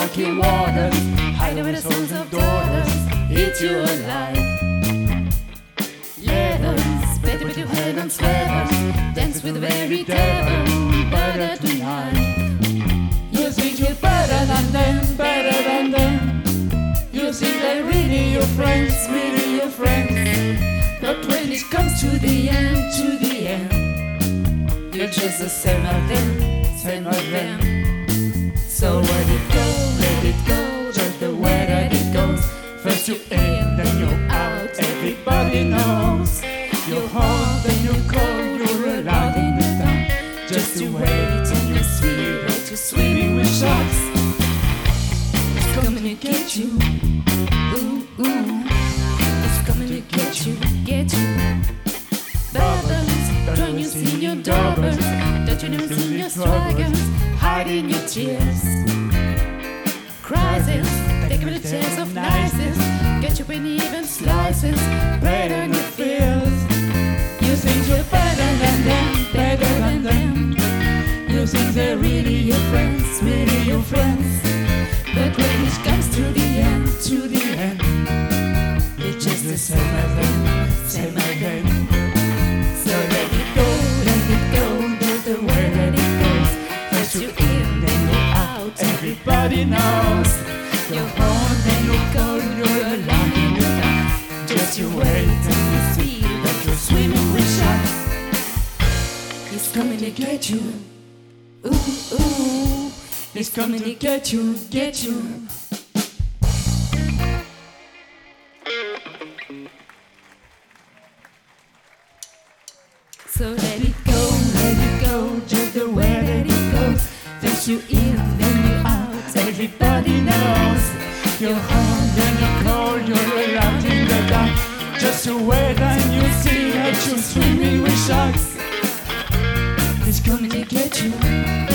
murky waters, hide away the sons of daughters, eat you alive. Levels, better with your head on swivels, dance with the very devil, better tonight. You think you're better than them, better than them. You think they're really your friends, really your friends. But when it comes to the end, you're just the same as them, same as them. So let it go, just the way that it goes. First you in, then you're out, everybody knows. You're home, then you're cold, you're allowed in the dark. Just you wait and you see that you're swimming with sharks. It's coming to get you, ooh, ooh. It's coming to get you, get you. Bubbles, join you in your doubles. Don't you never see your struggles, hiding your tears. Crisis, take away the tears of niceness. Get you in even slices, better than it feels. You think you're better than them, better than them. You think they're really your friends, really your friends. But when it comes to the end, it's just the same as them, same as them. So let it go, just the way that it goes. First you're in, then you're out, everybody knows. You're home, then you're cold, you're alone in the dark. Just you wait and you see that you're swimming with sharks. He's coming to get you, ooh, ooh. He's coming to get you, get you. So let it go, just the way that it goes. First you in, then you out, everybody knows. You're home, then you're cold, you're around in the dark. Just you wait and you see that you're swimming with sharks. He's coming to get you.